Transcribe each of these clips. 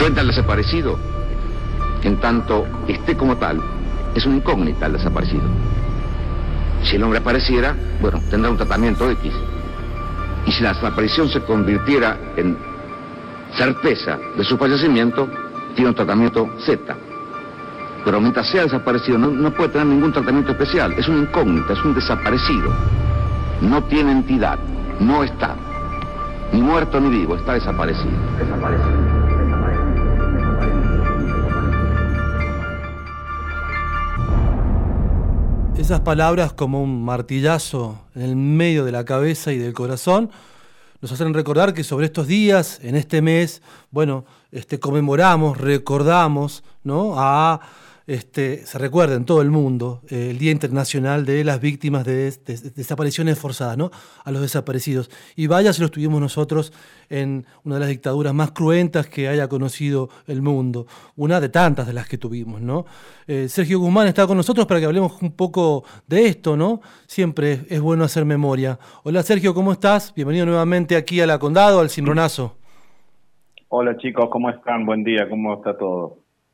Frente al desaparecido, en tanto esté como tal, es una incógnita el desaparecido. Si el hombre apareciera, bueno, tendrá un tratamiento X. Y si la desaparición se convirtiera en certeza de su fallecimiento, tiene un tratamiento Z. Pero mientras sea desaparecido, no puede tener ningún tratamiento especial. Es una incógnita, es un desaparecido. No tiene entidad, no está. Ni muerto ni vivo, está desaparecido. Esas palabras, como un martillazo en el medio de la cabeza y del corazón, nos hacen recordar que sobre estos días, en este mes, bueno, conmemoramos, recordamos, ¿no? Se recuerda en todo el mundo el Día Internacional de las Víctimas de Desapariciones Forzadas, ¿no? A los desaparecidos. Y vaya si los tuvimos nosotros en una de las dictaduras más cruentas que haya conocido el mundo. Una de tantas de las que tuvimos, ¿no? Sergio Guzmán está con nosotros para que hablemos un poco de esto, ¿no? Siempre es bueno hacer memoria. Hola Sergio, ¿cómo estás? Bienvenido nuevamente aquí a La Condado, al Cimbronazo. Hola chicos, ¿cómo están? Buen día, ¿cómo está todo?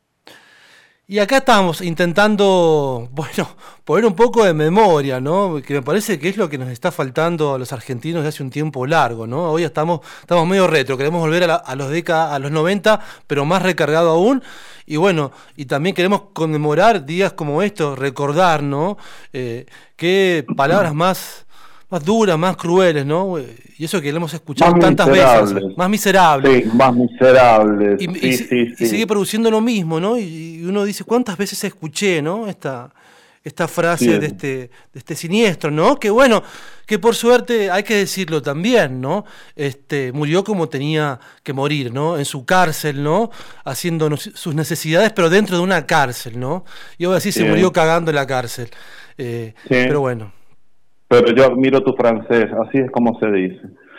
Y acá estamos intentando, bueno, poner un poco de memoria, ¿no? Que me parece que es lo que nos está faltando a los argentinos de hace un tiempo largo, ¿no? Hoy estamos medio retro, queremos volver a los 90, pero más recargado aún. Y bueno, y también queremos conmemorar días como estos, recordar, ¿no? Qué palabras más duras, más crueles, ¿no? Y eso que lo hemos escuchado más tantas veces. Más miserables. Sí, más miserables. Y sigue produciendo lo mismo, ¿no? Y uno dice, ¿cuántas veces escuché, ¿no? Esta frase de este siniestro, ¿no? Que bueno, que por suerte hay que decirlo también, ¿no? Murió como tenía que morir, ¿no? En su cárcel, ¿no? Haciendo sus necesidades, pero dentro de una cárcel, ¿no? Y ahora sí se murió cagando en la cárcel. Pero bueno. Pero yo admiro tu francés, así es como se dice.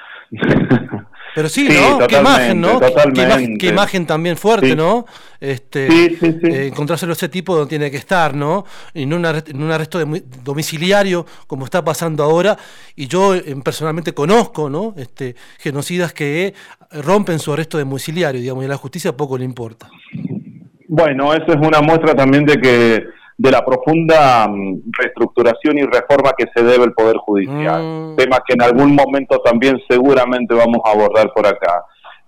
Pero sí, ¿no? Qué imagen, ¿no? Qué imagen también fuerte, sí. ¿No? Sí. Encontrárselo a ese tipo donde tiene que estar, ¿no? Y en un arresto domiciliario, como está pasando ahora. Y yo personalmente conozco, ¿no? Genocidas que rompen su arresto domiciliario, digamos, y a la justicia poco le importa. Bueno, eso es una muestra también de la profunda reestructuración y reforma que se debe al Poder Judicial. Tema que en algún momento también seguramente vamos a abordar por acá.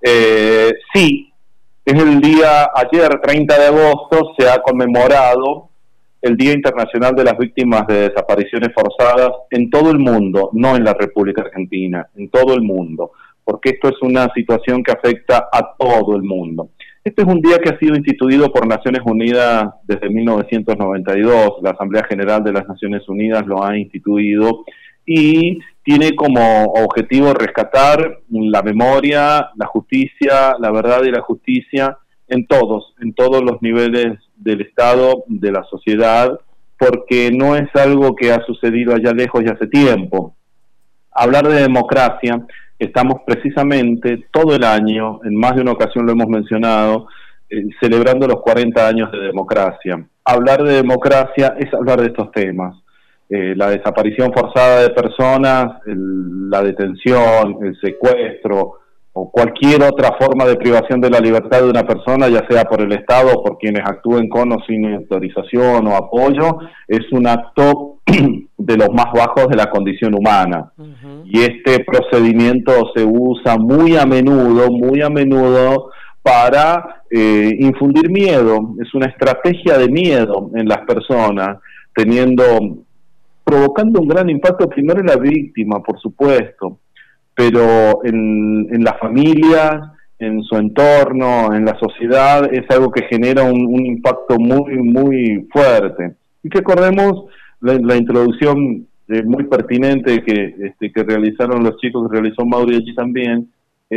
Sí, es el día, ayer 30 de agosto, se ha conmemorado el Día Internacional de las Víctimas de Desapariciones Forzadas en todo el mundo, no en la República Argentina, en todo el mundo, porque esto es una situación que afecta a todo el mundo. Este es un día que ha sido instituido por Naciones Unidas desde 1992, la Asamblea General de las Naciones Unidas lo ha instituido y tiene como objetivo rescatar la memoria, la justicia, la verdad y la justicia en todos los niveles del Estado, de la sociedad, porque no es algo que ha sucedido allá lejos y hace tiempo. Hablar de democracia, estamos precisamente todo el año, en más de una ocasión lo hemos mencionado, celebrando los 40 años de democracia. Hablar de democracia es hablar de estos temas. La desaparición forzada de personas, la detención, el secuestro o cualquier otra forma de privación de la libertad de una persona, ya sea por el Estado o por quienes actúen con o sin autorización o apoyo, es un acto de los más bajos de la condición humana. Y este procedimiento se usa muy a menudo para infundir miedo. Es una estrategia de miedo en las personas, provocando un gran impacto primero en la víctima, por supuesto, pero en las familias, en su entorno, en la sociedad, es algo que genera un impacto muy fuerte. Y que recordemos la introducción muy pertinente que realizaron los chicos, que realizó Mauri allí también.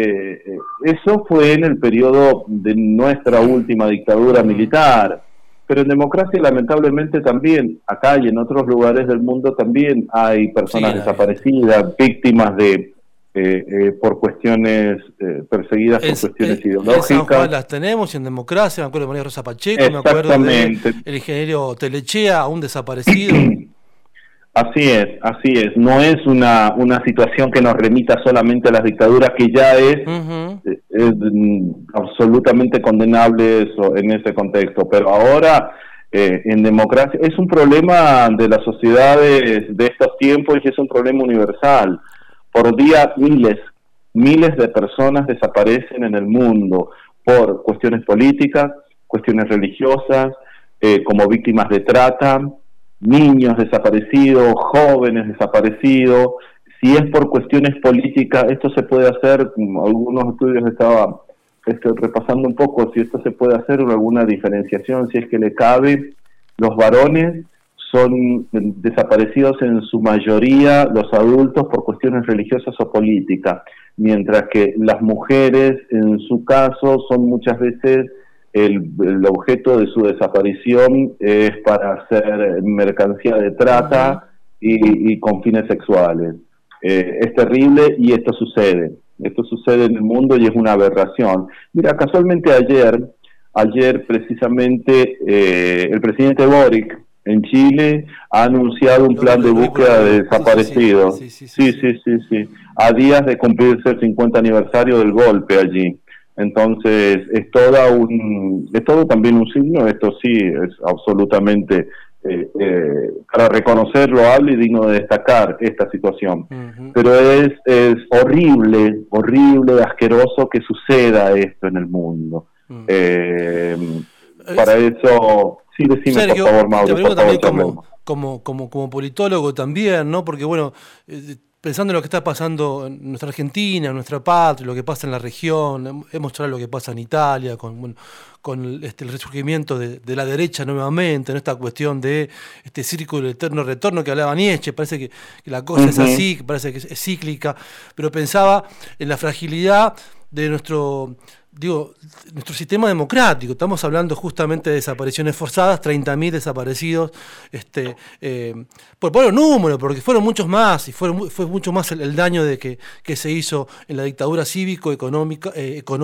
Eso fue en el periodo de nuestra última dictadura militar, pero en democracia lamentablemente también, acá y en otros lugares del mundo también hay personas desaparecidas, víctimas por cuestiones perseguidas por cuestiones ideológicas. En San Juan las tenemos, y en democracia, me acuerdo de María Rosa Pacheco, me acuerdo del ingeniero Telechea, aún desaparecido. Así es. No es una situación que nos remita solamente a las dictaduras, que ya es absolutamente condenable eso en ese contexto, pero ahora en democracia es un problema de las sociedades de estos tiempos y es un problema universal. Por día miles de personas desaparecen en el mundo por cuestiones políticas, cuestiones religiosas, como víctimas de trata, niños desaparecidos, jóvenes desaparecidos. Si es por cuestiones políticas, esto se puede hacer, algunos estudios estaba repasando un poco, si esto se puede hacer alguna diferenciación, si es que le cabe. Los varones son desaparecidos en su mayoría, los adultos, por cuestiones religiosas o políticas, mientras que las mujeres, en su caso, son muchas veces el objeto de su desaparición es para hacer mercancía de trata y con fines sexuales. Es terrible y esto sucede en el mundo y es una aberración. Mira, casualmente ayer precisamente el presidente Boric en Chile ha anunciado un plan de búsqueda de desaparecidos. Sí. A días de cumplirse el 50 aniversario del golpe allí. Entonces es todo también un signo. Esto sí es absolutamente para reconocer loable y digno de destacar esta situación. Pero es horrible, asqueroso que suceda esto en el mundo. Para eso, sí, decime, Sergio, por favor, Mauro. te pregunto también como politólogo también, ¿no? Porque bueno, pensando en lo que está pasando en nuestra Argentina, en nuestra patria, lo que pasa en la región, hemos hablado lo que pasa en Italia, con el resurgimiento de la derecha nuevamente, en esta cuestión de este círculo de eterno retorno que hablaba Nietzsche. Parece que la cosa es así, parece que es cíclica, pero pensaba en la fragilidad de nuestro sistema democrático. Estamos hablando justamente de desapariciones forzadas, 30.000 desaparecidos, por poner un número, porque fueron muchos más, y fue mucho más el daño que se hizo en la dictadura cívico-económica,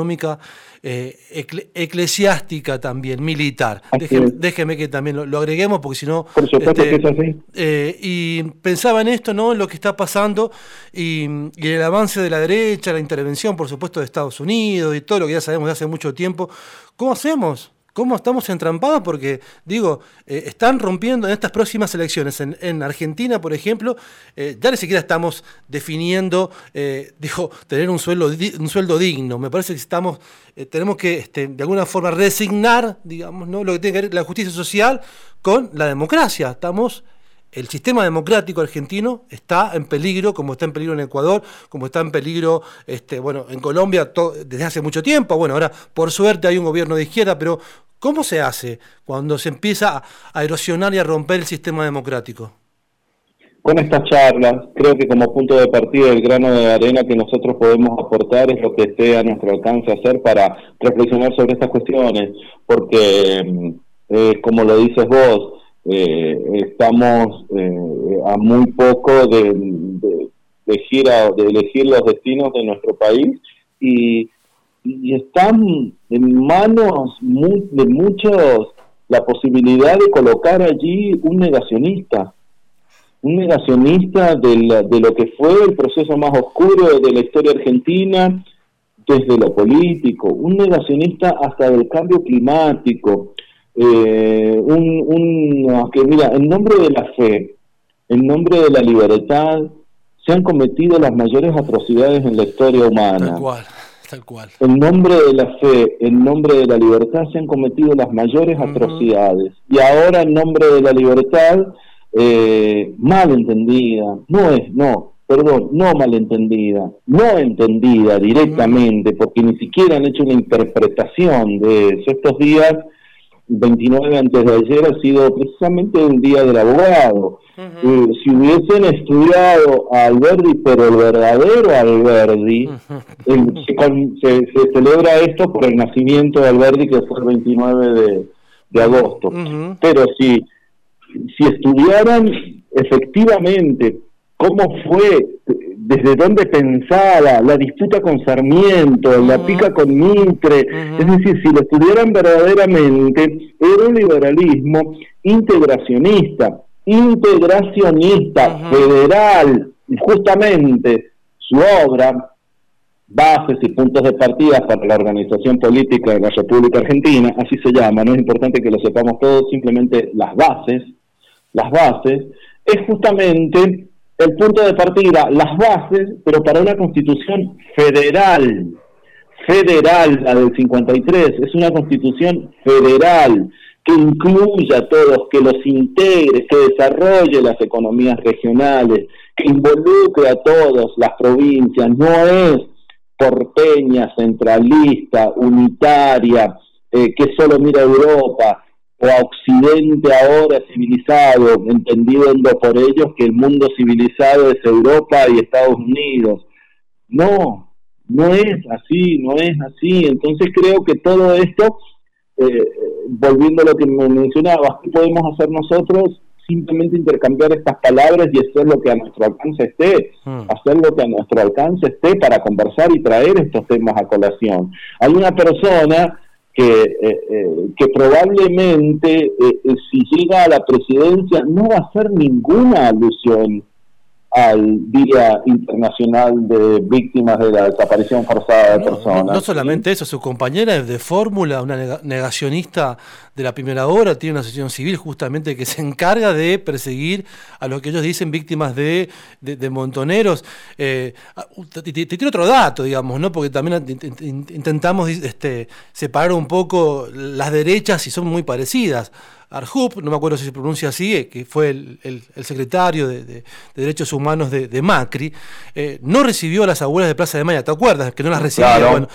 eclesiástica también, militar. Déjeme que también lo agreguemos, porque si no... Por supuesto que es así. Y pensaba en esto, ¿no? En lo que está pasando y el avance de la derecha, la intervención, por supuesto, de Estados Unidos y todo lo que ya sabemos de hace mucho tiempo. ¿Cómo hacemos? ¿Cómo estamos entrampados? Porque, están rompiendo en estas próximas elecciones. En Argentina, por ejemplo, ya ni siquiera estamos definiendo, tener un sueldo digno. Me parece que tenemos que, de alguna forma, resignar, digamos, ¿no? Lo que tiene que ver la justicia social con la democracia. El sistema democrático argentino está en peligro, como está en peligro en Ecuador, como está en peligro en Colombia desde hace mucho tiempo. Bueno, ahora por suerte hay un gobierno de izquierda, pero ¿cómo se hace cuando se empieza a erosionar y a romper el sistema democrático? Con estas charlas, creo que como punto de partida, el grano de arena que nosotros podemos aportar es lo que esté a nuestro alcance hacer para reflexionar sobre estas cuestiones, porque como lo dices vos, estamos a muy poco de elegir los destinos de nuestro país y están en manos de muchos la posibilidad de colocar allí un negacionista de lo que fue el proceso más oscuro de la historia argentina desde lo político, un negacionista hasta del cambio climático. Que mira, en nombre de la fe, en nombre de la libertad, se han cometido las mayores atrocidades en la historia humana. Tal cual. En nombre de la fe, en nombre de la libertad, se han cometido las mayores atrocidades. Y ahora, en nombre de la libertad, mal entendida, no malentendida, no entendida directamente, porque ni siquiera han hecho una interpretación de eso. Estos días, 29 antes de ayer, ha sido precisamente el Día del Abogado. Si hubiesen estudiado a Alberdi, pero el verdadero Alberdi, se celebra esto por el nacimiento de Alberdi, que fue el 29 de agosto. Pero si estudiaran efectivamente cómo fue, desde dónde pensaba, la disputa con Sarmiento, la pica con Mitre, es decir, si lo estudiaran verdaderamente, era un liberalismo integracionista, federal, y justamente su obra bases y puntos de partida para la organización política de la República Argentina, así se llama, no es importante que lo sepamos todos, simplemente las bases, es justamente el punto de partida, las bases, pero para una constitución federal, la del 53, es una constitución federal, que incluya a todos, que los integre, que desarrolle las economías regionales, que involucre a todos, las provincias, no es porteña, centralista, unitaria, que solo mira a Europa, o a Occidente ahora civilizado, entendiendo por ellos que el mundo civilizado es Europa y Estados Unidos. No es así. Entonces creo que todo esto, volviendo a lo que me mencionabas, ¿qué podemos hacer nosotros? Simplemente intercambiar estas palabras y hacer lo que a nuestro alcance esté, para conversar y traer estos temas a colación. Hay una persona que probablemente, si llega a la presidencia, no va a hacer ninguna alusión al Día Internacional de Víctimas de la Desaparición Forzada de Personas. No solamente eso, su compañera de fórmula, una negacionista de la primera hora, tiene una asociación civil justamente que se encarga de perseguir a lo que ellos dicen víctimas de montoneros. Te tiro otro dato, digamos, ¿no? Porque también intentamos separar un poco las derechas y son muy parecidas. Arjup, no me acuerdo si se pronuncia así, que fue el secretario de Derechos Humanos de Macri, no recibió a las abuelas de Plaza de Mayo, ¿te acuerdas? Que no las recibió, claro. Bueno,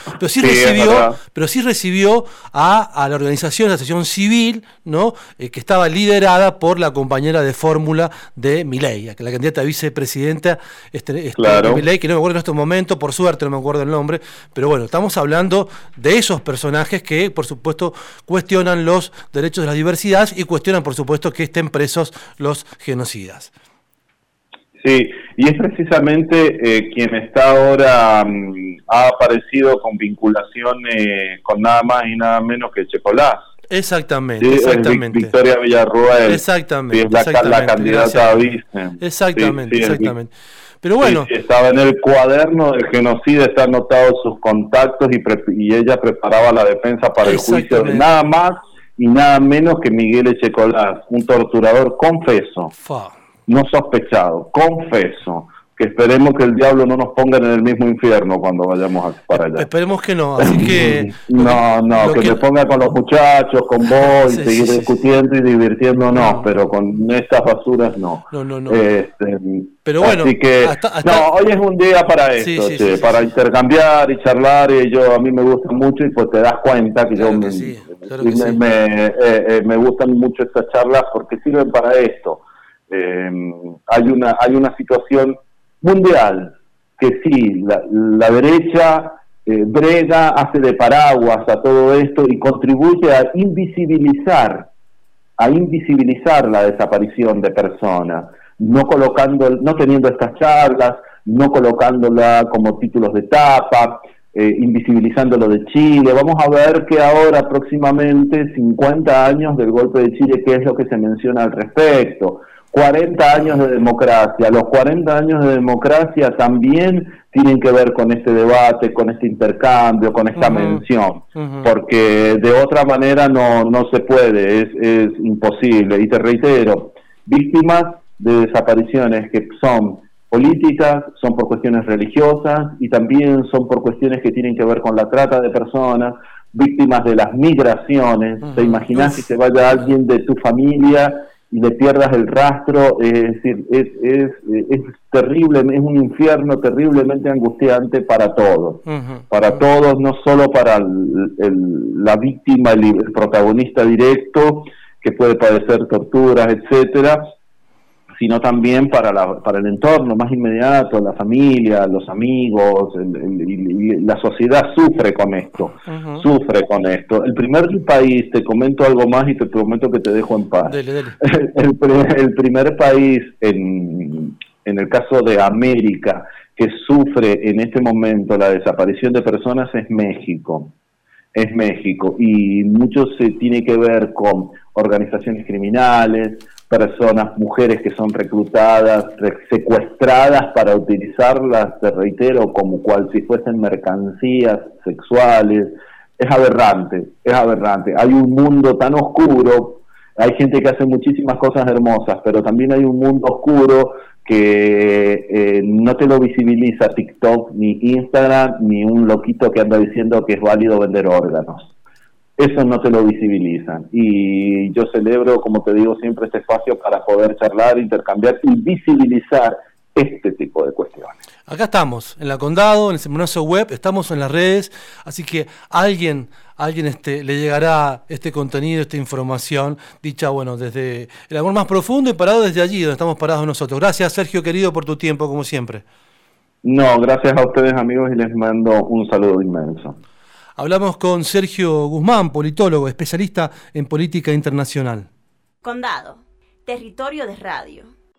pero sí recibió a la organización, la asociación civil, ¿no? Que estaba liderada por la compañera de fórmula de Milei, la candidata a vicepresidenta claro. de Milei, que no me acuerdo en este momento, por suerte no me acuerdo el nombre, pero bueno, estamos hablando de esos personajes que, por supuesto, cuestionan los derechos de la diversidad y cuestionan, por supuesto, que estén presos los genocidas. Sí, y es precisamente quien está ahora ha aparecido con vinculación con nada más y nada menos que Checolás. Exactamente, ¿sí? Exactamente. Victoria Villarruel. Exactamente. Sí, la candidata a vice. Exactamente, sí, exactamente. Pero bueno. Sí, estaba en el cuaderno del genocida, están anotados sus contactos y ella preparaba la defensa para el juicio de nada más y nada menos que Miguel Echecolás, un torturador confeso, no sospechado, confeso, que esperemos que el diablo no nos ponga en el mismo infierno cuando vayamos para allá. Esperemos que no, así que... que me ponga con los muchachos, con vos, y seguir discutiendo y divirtiéndonos, pero con estas basuras no. No. Pero bueno, así que, hoy es un día para esto, para intercambiar y charlar, y a mí me gusta mucho, y pues te das cuenta que me gustan mucho estas charlas porque sirven para esto. Hay una situación mundial que sí, la derecha brega, hace de paraguas a todo esto y contribuye a invisibilizar la desaparición de personas, no teniendo estas charlas, no colocándola como títulos de tapa, invisibilizando lo de Chile. Vamos a ver que ahora próximamente 50 años del golpe de Chile, ¿qué es lo que se menciona al respecto? 40 años de democracia. Los 40 años de democracia también tienen que ver con este debate, con este intercambio, con esta mención, porque de otra manera no se puede, es imposible. Y te reitero, víctimas de desapariciones que son políticas, son por cuestiones religiosas y también son por cuestiones que tienen que ver con la trata de personas, víctimas de las migraciones. ¿Te imaginas que se vaya alguien de tu familia y le pierdas el rastro? Es decir, es terrible, es un infierno terriblemente angustiante para todos, todos, no solo para la víctima, el protagonista directo, que puede padecer torturas, etcétera, sino también para el entorno más inmediato, la familia, los amigos, la sociedad sufre con esto, El primer país, te comento algo más y te prometo que te dejo en paz. Dele. El primer país, en el caso de América, que sufre en este momento la desaparición de personas es México. Y mucho se tiene que ver con organizaciones criminales, personas, mujeres que son reclutadas, secuestradas para utilizarlas, te reitero, como cual si fuesen mercancías sexuales. Es aberrante, es aberrante. Hay un mundo tan oscuro, hay gente que hace muchísimas cosas hermosas, pero también hay un mundo oscuro que no te lo visibiliza TikTok, ni Instagram, ni un loquito que anda diciendo que es válido vender órganos. Eso no te lo visibilizan. Y yo celebro, como te digo siempre, este espacio para poder charlar, intercambiar y visibilizar este tipo de cuestiones. Acá estamos, en La Condado, en el Semanario Web, estamos en las redes, así que alguien le llegará este contenido, esta información, dicha, bueno, desde el amor más profundo y parado desde allí, donde estamos parados nosotros. Gracias, Sergio, querido, por tu tiempo, como siempre. No, gracias a ustedes, amigos, y les mando un saludo inmenso. Hablamos con Sergio Guzmán, politólogo, especialista en política internacional. Condado, territorio de radio.